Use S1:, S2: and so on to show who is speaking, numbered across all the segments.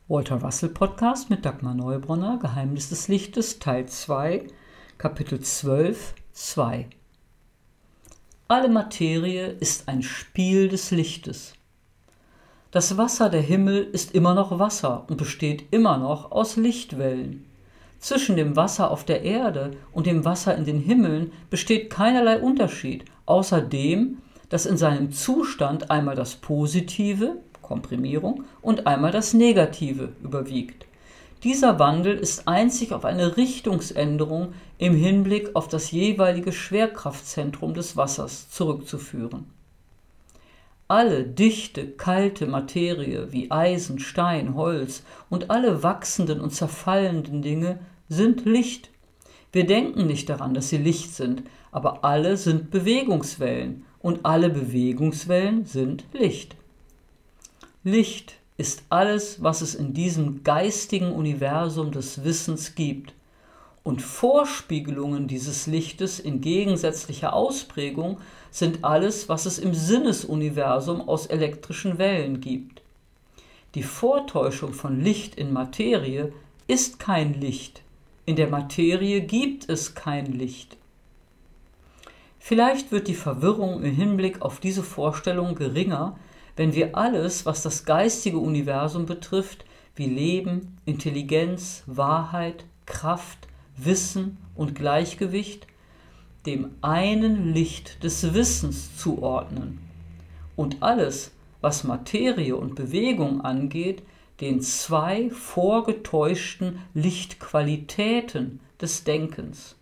S1: Walter Russell Podcast mit Dagmar Neubronner, Geheimnis des Lichtes, Teil 2, Kapitel 12, 2. Alle Materie ist ein Spiel des Lichtes. Das Wasser der Himmel ist immer noch Wasser und besteht immer noch aus Lichtwellen. Zwischen dem Wasser auf der Erde und dem Wasser in den Himmeln besteht keinerlei Unterschied, außer dem, dass in seinem Zustand einmal das Positive, Komprimierung, und einmal das Negative überwiegt. Dieser Wandel ist einzig auf eine Richtungsänderung im Hinblick auf das jeweilige Schwerkraftzentrum des Wassers zurückzuführen. Alle dichte, kalte Materie wie Eisen, Stein, Holz und alle wachsenden und zerfallenden Dinge sind Licht. Wir denken nicht daran, dass sie Licht sind, aber alle sind Bewegungswellen und alle Bewegungswellen sind Licht. Licht ist alles, was es in diesem geistigen Universum des Wissens gibt. Und Vorspiegelungen dieses Lichtes in gegensätzlicher Ausprägung sind alles, was es im Sinnesuniversum aus elektrischen Wellen gibt. Die Vortäuschung von Licht in Materie ist kein Licht. In der Materie gibt es kein Licht. Vielleicht wird die Verwirrung im Hinblick auf diese Vorstellung geringer, wenn wir alles, was das geistige Universum betrifft, wie Leben, Intelligenz, Wahrheit, Kraft, Wissen und Gleichgewicht, dem einen Licht des Wissens zuordnen und alles, was Materie und Bewegung angeht, den zwei vorgetäuschten Lichtqualitäten des Denkens.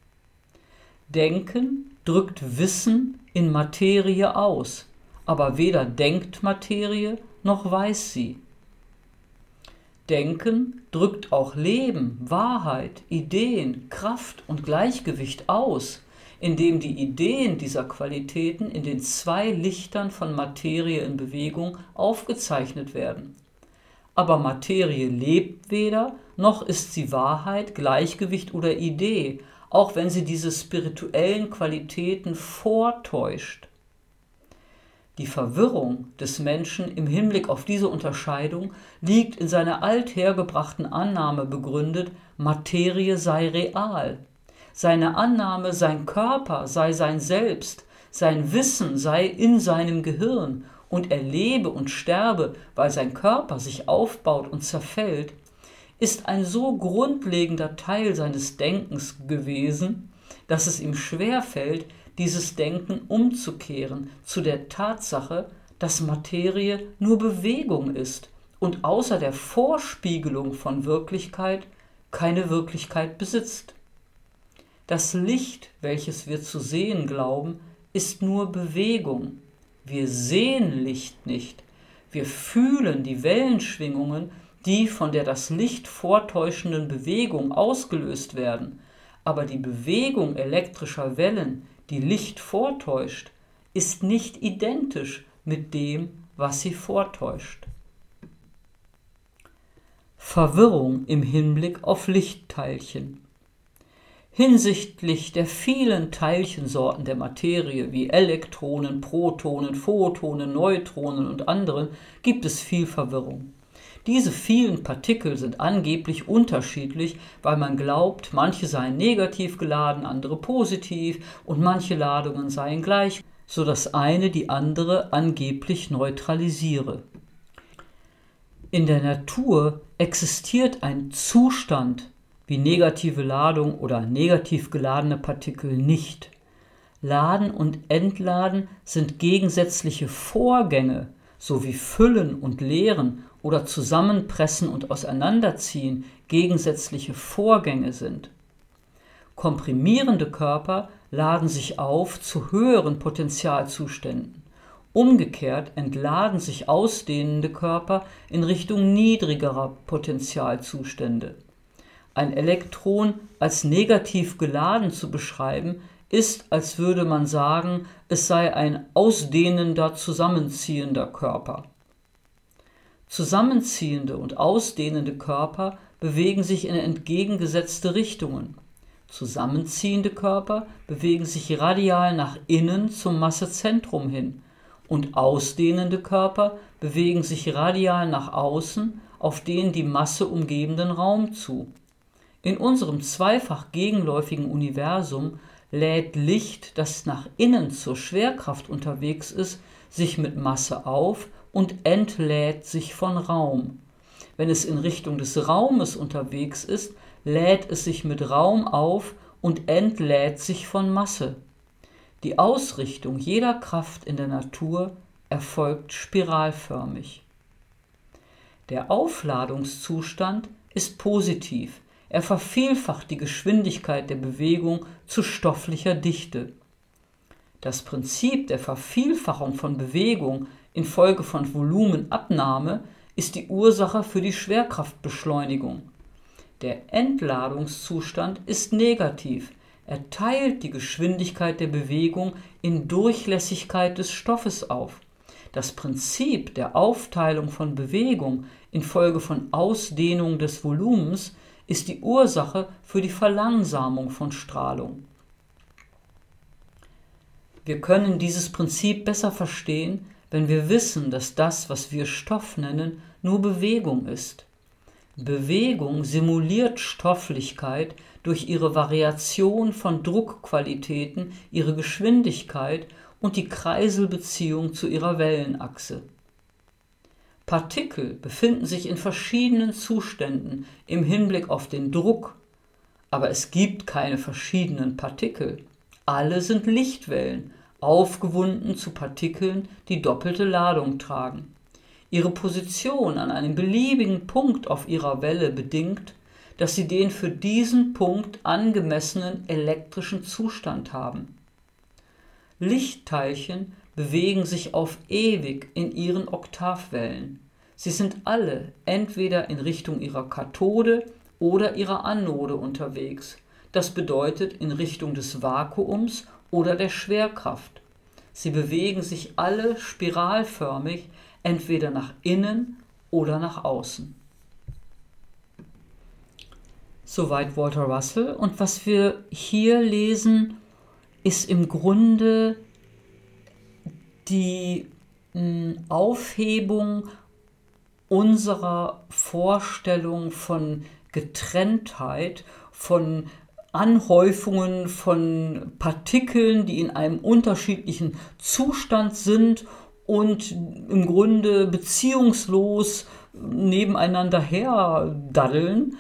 S1: Denken drückt Wissen in Materie aus, aber weder denkt Materie noch weiß sie. Denken drückt auch Leben, Wahrheit, Ideen, Kraft und Gleichgewicht aus, indem die Ideen dieser Qualitäten in den zwei Lichtern von Materie in Bewegung aufgezeichnet werden. Aber Materie lebt weder, noch ist sie Wahrheit, Gleichgewicht oder Idee, auch wenn sie diese spirituellen Qualitäten vortäuscht. Die Verwirrung des Menschen im Hinblick auf diese Unterscheidung liegt in seiner althergebrachten Annahme begründet, Materie sei real. Seine Annahme, sein Körper sei sein Selbst, sein Wissen sei in seinem Gehirn und er lebe und sterbe, weil sein Körper sich aufbaut und zerfällt, ist ein so grundlegender Teil seines Denkens gewesen, dass es ihm schwerfällt, dieses Denken umzukehren zu der Tatsache, dass Materie nur Bewegung ist und außer der Vorspiegelung von Wirklichkeit keine Wirklichkeit besitzt. Das Licht, welches wir zu sehen glauben, ist nur Bewegung. Wir sehen Licht nicht. Wir fühlen die Wellenschwingungen, die von der das Licht vortäuschenden Bewegung ausgelöst werden. Aber die Bewegung elektrischer Wellen, die Licht vortäuscht, ist nicht identisch mit dem, was sie vortäuscht. Verwirrung im Hinblick auf Lichtteilchen. Hinsichtlich der vielen Teilchensorten der Materie wie Elektronen, Protonen, Photonen, Neutronen und anderen gibt es viel Verwirrung. Diese vielen Partikel sind angeblich unterschiedlich, weil man glaubt, manche seien negativ geladen, andere positiv und manche Ladungen seien gleich, so dass eine die andere angeblich neutralisiere. In der Natur existiert ein Zustand wie negative Ladung oder negativ geladene Partikel nicht. Laden und Entladen sind gegensätzliche Vorgänge, so wie Füllen und Leeren oder Zusammenpressen und Auseinanderziehen gegensätzliche Vorgänge sind. Komprimierende Körper laden sich auf zu höheren Potentialzuständen. Umgekehrt entladen sich ausdehnende Körper in Richtung niedrigerer Potentialzustände. Ein Elektron als negativ geladen zu beschreiben, ist, als würde man sagen, es sei ein ausdehnender, zusammenziehender Körper. Zusammenziehende und ausdehnende Körper bewegen sich in entgegengesetzte Richtungen. Zusammenziehende Körper bewegen sich radial nach innen zum Massezentrum hin und ausdehnende Körper bewegen sich radial nach außen auf den die Masse umgebenden Raum zu. In unserem zweifach gegenläufigen Universum lädt Licht, das nach innen zur Schwerkraft unterwegs ist, sich mit Masse auf und entlädt sich von Raum. Wenn es in Richtung des Raumes unterwegs ist, lädt es sich mit Raum auf und entlädt sich von Masse. Die Ausrichtung jeder Kraft in der Natur erfolgt spiralförmig. Der Aufladungszustand ist positiv. Er vervielfacht die Geschwindigkeit der Bewegung zu stofflicher Dichte. Das Prinzip der Vervielfachung von Bewegung infolge von Volumenabnahme ist die Ursache für die Schwerkraftbeschleunigung. Der Entladungszustand ist negativ. Er teilt die Geschwindigkeit der Bewegung in Durchlässigkeit des Stoffes auf. Das Prinzip der Aufteilung von Bewegung infolge von Ausdehnung des Volumens ist die Ursache für die Verlangsamung von Strahlung. Wir können dieses Prinzip besser verstehen, wenn wir wissen, dass das, was wir Stoff nennen, nur Bewegung ist. Bewegung simuliert Stofflichkeit durch ihre Variation von Druckqualitäten, ihre Geschwindigkeit und die Kreiselbeziehung zu ihrer Wellenachse. Partikel befinden sich in verschiedenen Zuständen im Hinblick auf den Druck, aber es gibt keine verschiedenen Partikel. Alle sind Lichtwellen, aufgewunden zu Partikeln, die doppelte Ladung tragen. Ihre Position an einem beliebigen Punkt auf ihrer Welle bedingt, dass sie den für diesen Punkt angemessenen elektrischen Zustand haben. Lichtteilchen bewegen sich auf ewig in ihren Oktavwellen. Sie sind alle entweder in Richtung ihrer Kathode oder ihrer Anode unterwegs. Das bedeutet in Richtung des Vakuums oder der Schwerkraft. Sie bewegen sich alle spiralförmig, entweder nach innen oder nach außen. Soweit Walter Russell. Und was wir hier lesen, ist im Grunde die Aufhebung unserer Vorstellung von Getrenntheit, von Anhäufungen von Partikeln, die in einem unterschiedlichen Zustand sind und im Grunde beziehungslos nebeneinander herdaddeln.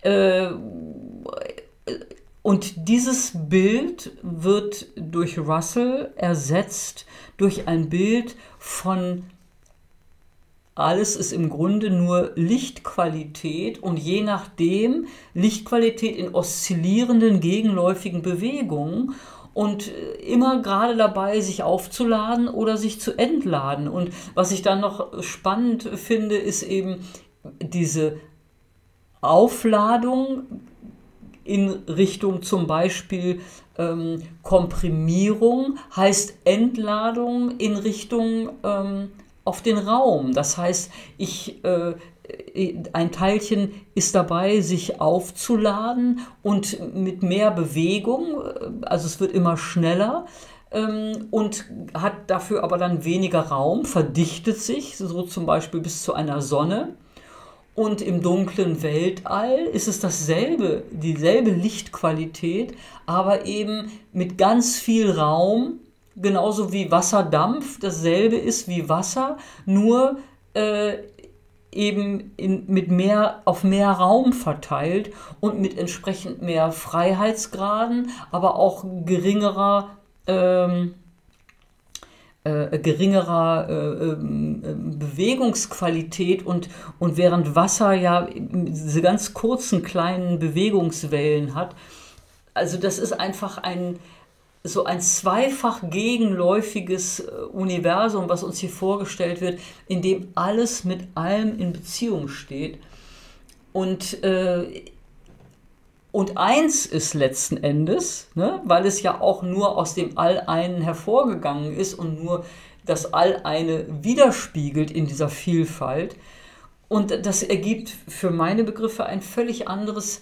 S1: Und dieses Bild wird durch Russell ersetzt durch ein Bild von alles ist im Grunde nur Lichtqualität und je nachdem Lichtqualität in oszillierenden, gegenläufigen Bewegungen und immer gerade dabei, sich aufzuladen oder sich zu entladen. Und was ich dann noch spannend finde, ist eben diese Aufladung in Richtung zum Beispiel Komprimierung, heißt Entladung in Richtung auf den Raum. Das heißt, ein Teilchen ist dabei, sich aufzuladen und mit mehr Bewegung, also es wird immer schneller und hat dafür aber dann weniger Raum, verdichtet sich, so zum Beispiel bis zu einer Sonne. Und im dunklen Weltall ist es dieselbe Lichtqualität, aber eben mit ganz viel Raum, genauso wie Wasserdampf dasselbe ist wie Wasser, nur eben auf mehr Raum verteilt und mit entsprechend mehr Freiheitsgraden, aber auch geringerer Bewegungsqualität und während Wasser ja diese ganz kurzen kleinen Bewegungswellen hat. Also das ist einfach so ein zweifach gegenläufiges Universum, was uns hier vorgestellt wird, in dem alles mit allem in Beziehung steht. Und eins ist letzten Endes, ne, weil es ja auch nur aus dem All-Einen hervorgegangen ist und nur das All-Eine widerspiegelt in dieser Vielfalt. Und das ergibt für meine Begriffe ein völlig anderes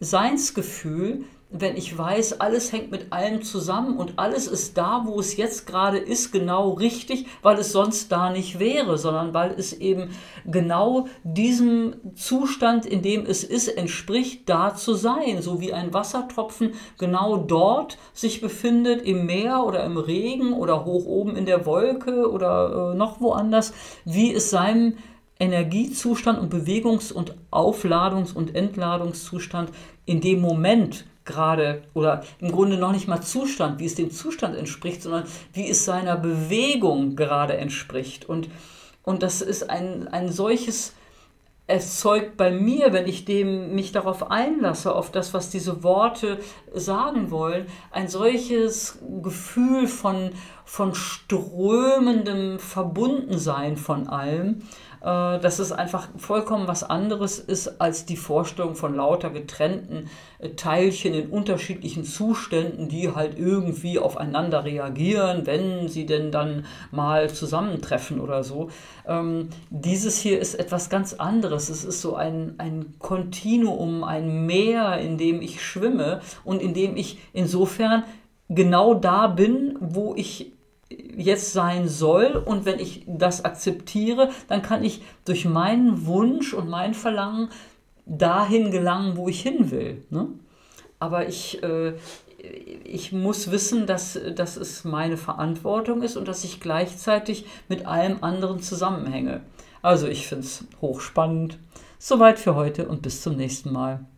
S1: Seinsgefühl, wenn ich weiß, alles hängt mit allem zusammen und alles ist da, wo es jetzt gerade ist, genau richtig, weil es sonst da nicht wäre, sondern weil es eben genau diesem Zustand, in dem es ist, entspricht, da zu sein. So wie ein Wassertropfen genau dort sich befindet, im Meer oder im Regen oder hoch oben in der Wolke oder noch woanders, wie es seinem Energiezustand und Bewegungs- und Aufladungs- und Entladungszustand in dem Moment gerade, oder im Grunde noch nicht mal Zustand, wie es dem Zustand entspricht, sondern wie es seiner Bewegung gerade entspricht. Und das ist ein solches erzeugt bei mir, wenn ich mich darauf einlasse, auf das, was diese Worte sagen wollen, ein solches Gefühl von strömendem Verbundensein von allem, dass es einfach vollkommen was anderes ist als die Vorstellung von lauter getrennten Teilchen in unterschiedlichen Zuständen, die halt irgendwie aufeinander reagieren, wenn sie denn dann mal zusammentreffen oder so. Dieses hier ist etwas ganz anderes. Es ist so ein Kontinuum, ein Meer, in dem ich schwimme und in dem ich insofern genau da bin, wo ich jetzt sein soll, und wenn ich das akzeptiere, dann kann ich durch meinen Wunsch und mein Verlangen dahin gelangen, wo ich hin will. Ne? Aber ich muss wissen, dass es meine Verantwortung ist und dass ich gleichzeitig mit allem anderen zusammenhänge. Also ich finde es hochspannend. Soweit für heute und bis zum nächsten Mal.